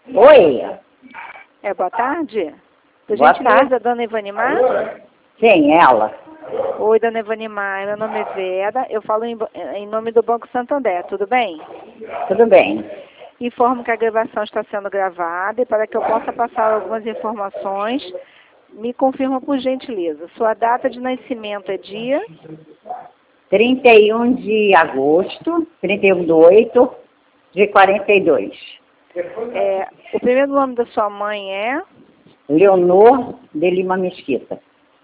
Oi, Boa tarde. Por Boa gentileza, tarde. dona Ivanimar? Sim, ela. Oi, dona Ivanimar. Meu nome é Vera. Eu falo em nome do Banco Santander. Tudo bem? Tudo bem. Informo que a gravação está sendo gravada e para que eu possa passar algumas informações, me confirma por gentileza. Sua data de nascimento é dia? 31 de agosto, 31/8 de 42. O primeiro nome da sua mãe é? Leonor de Lima Mesquita.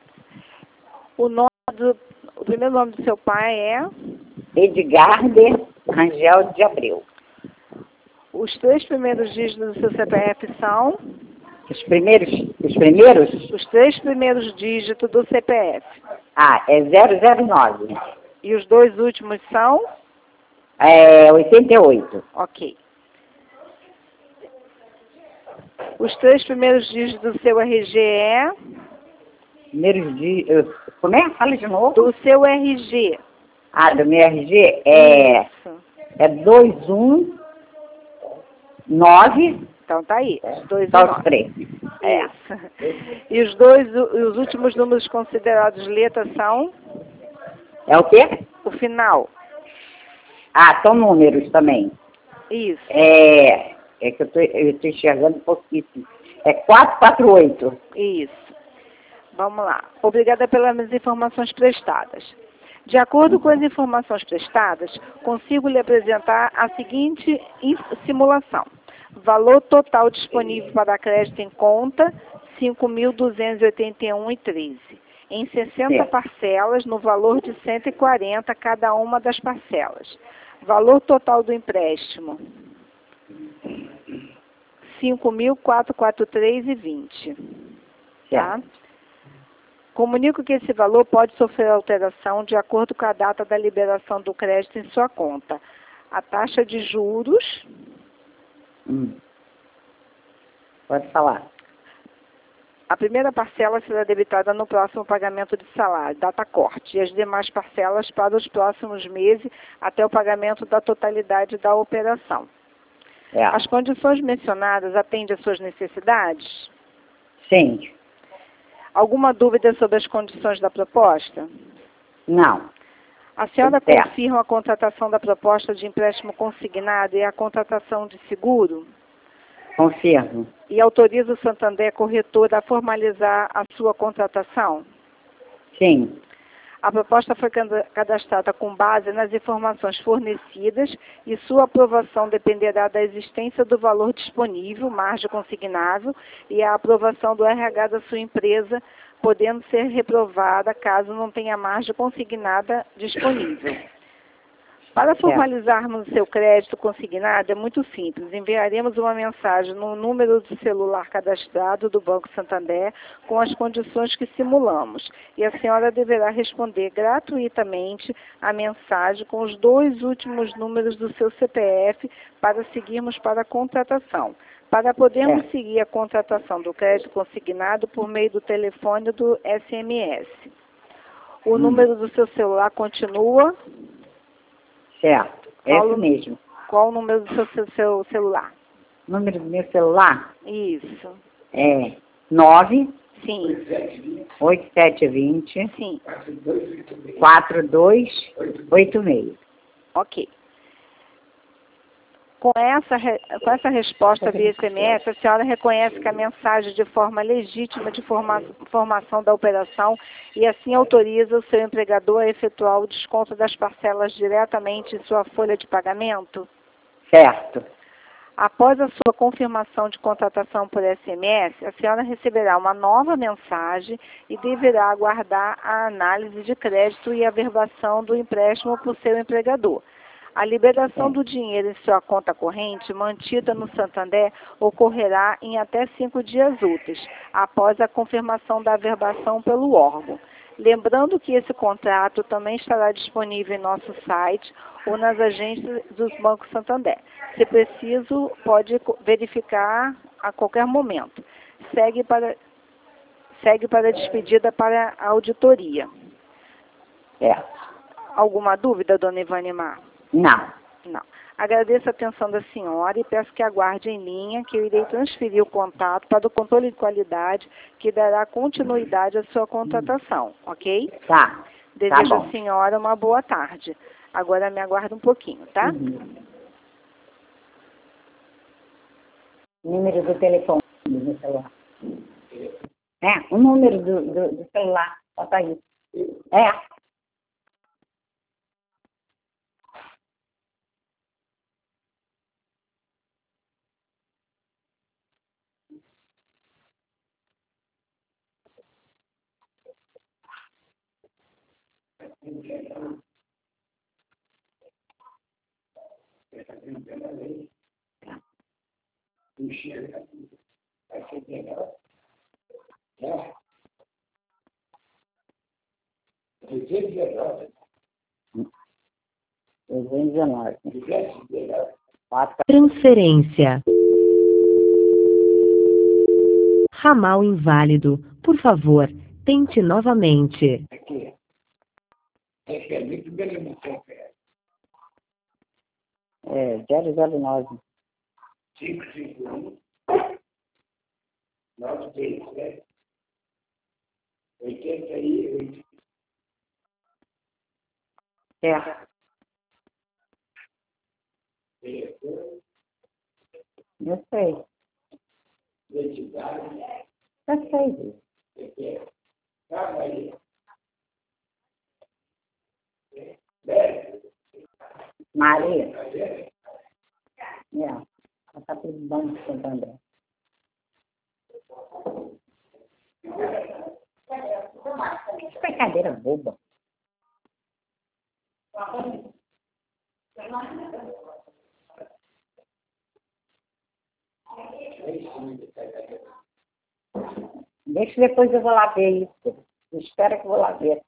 O primeiro nome do seu pai é? Edgarde Rangel de Abreu. Os 3 primeiros dígitos do seu CPF são? Os primeiros? Os 3 primeiros dígitos do CPF. É 009. E os 2 últimos são? 88. Ok. Os 3 primeiros dígitos do seu RG é? Primeiros dias. Como é? Fala de novo. Do seu RG. Do meu RG Isso. é 219. Então tá aí. Os 2 e Só os 9. 3. Isso. E os últimos números considerados letras são? É o quê? O final. São números também. Isso. É que eu tô enxergando pouquíssimo. É 448. Isso. Vamos lá. Obrigada pelas informações prestadas. De acordo com as informações prestadas, consigo lhe apresentar a seguinte simulação. Valor total disponível para crédito em conta, R$ 5.281,13. Em 60 parcelas, no valor de 140 cada uma das parcelas. Valor total do empréstimo, R$ 5.443,20. Tá? Comunico que esse valor pode sofrer alteração de acordo com a data da liberação do crédito em sua conta. A taxa de juros... Pode falar. A primeira parcela será debitada no próximo pagamento de salário, data corte, e as demais parcelas para os próximos meses até o pagamento da totalidade da operação. As condições mencionadas atendem às suas necessidades? Sim. Alguma dúvida sobre as condições da proposta? Não. A senhora confirma a contratação da proposta de empréstimo consignado e a contratação de seguro? Confirmo. E autoriza o Santander Corretora a formalizar a sua contratação? Sim. A proposta foi cadastrada com base nas informações fornecidas e sua aprovação dependerá da existência do valor disponível, margem consignável, e a aprovação do RH da sua empresa, podendo ser reprovada caso não tenha margem consignada disponível. Para formalizarmos o seu crédito consignado é muito simples. Enviaremos uma mensagem no número de celular cadastrado do Banco Santander com as condições que simulamos. E a senhora deverá responder gratuitamente a mensagem com os 2 últimos números do seu CPF para seguirmos para a contratação. Para podermos seguir a contratação do crédito consignado por meio do telefone do SMS. O número do seu celular continua... Certo, esse mesmo. Qual o número do seu celular? O número do meu celular? Isso. 9. Sim. 8720. Sim. 4286. Ok. Com essa resposta via SMS, a senhora reconhece que a mensagem de forma legítima de formação da operação e assim autoriza o seu empregador a efetuar o desconto das parcelas diretamente em sua folha de pagamento? Certo. Após a sua confirmação de contratação por SMS, a senhora receberá uma nova mensagem e deverá aguardar a análise de crédito e a averbação do empréstimo por seu empregador. A liberação do dinheiro em sua conta corrente, mantida no Santander, ocorrerá em até 5 dias úteis, após a confirmação da averbação pelo órgão. Lembrando que esse contrato também estará disponível em nosso site ou nas agências dos Bancos Santander. Se preciso, pode verificar a qualquer momento. Segue para a despedida para a auditoria. Alguma dúvida, dona Ivanimar? Não. Não. Agradeço a atenção da senhora e peço que aguarde em linha que eu irei transferir o contato para o controle de qualidade que dará continuidade à sua contratação, ok? Tá. Desejo bom. à senhora uma boa tarde. Agora me aguarda um pouquinho, tá? Número do telefone do celular. O número do celular. Bota aí. Transferência. Ramal inválido. Por favor, tente novamente. É 009. 551 937 88. Eu sei. Identidade. Eu sei. Maria. Ela está tudo bom com o André. Que brincadeira boba. Deixa depois eu vou lá ver isso. Espera que eu vou lá ver.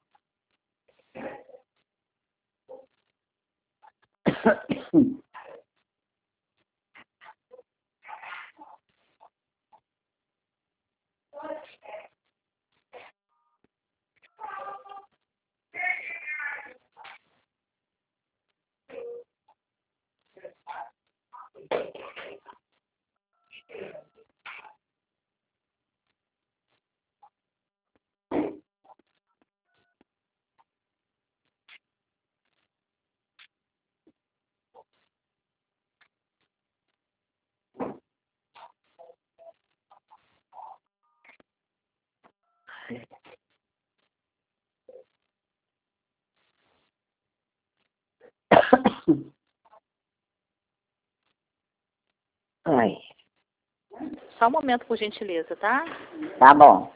Ai, Só um momento, por gentileza, tá? tá bom.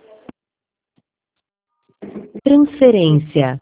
Transferência.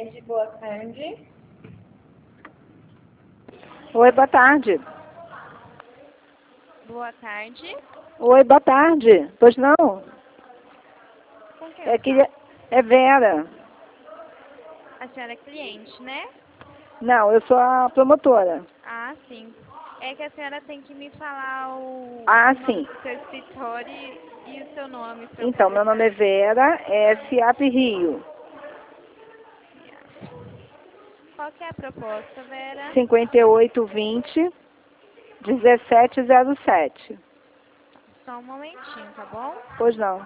Rede, boa tarde. Oi, boa tarde. Boa tarde. Oi, boa tarde. Pois não? Com quem É, eu queria... é Vera. falo? A senhora é cliente, né? Não, eu sou a promotora. Ah, sim. É que a senhora tem que me falar Ah, o nome sim. do seu escritório e o seu nome para eu Então, poder meu nome é saber. Vera, é SIAP Rio. Qual que é a proposta, Vera? 5820 1707. Só um momentinho, tá bom? Pois não.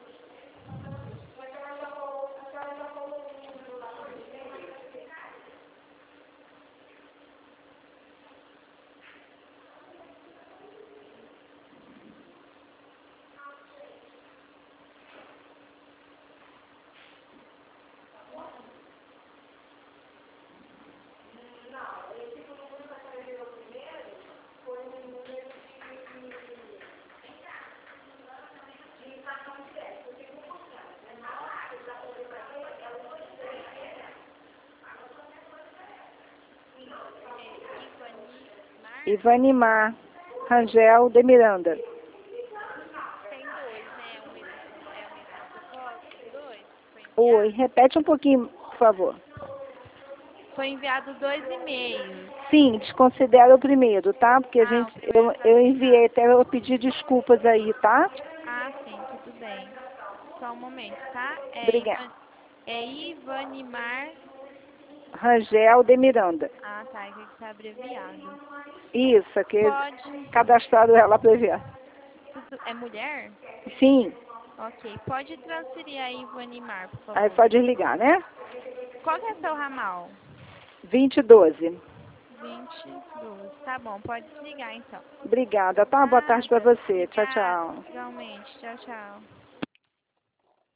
Ivanimar Rangel de Miranda. Tem dois, né? É o mesmo propósito? Dois? Oi, repete um pouquinho, por favor. Foi enviado 2 e-mails. Sim, desconsidera o primeiro, tá? Porque O primeiro tá eu enviei, fechado. até eu pedi desculpas aí, tá? Ah, sim, tudo bem. Só um momento, tá? Obrigada. É Ivanimar. Rangel de Miranda. Ah, tá. É que tá abreviado. Isso, que Pode. cadastrado ela pra ver. É mulher? Sim, Ok. Pode transferir a Ivanimar, por aí favor. pode desligar, né? Qual que é seu ramal? 2012. 22. Tá bom, pode desligar então. Obrigada, tá? Boa tarde pra Nada. você. Tchau, Obrigada. tchau. Igualmente. Tchau, tchau.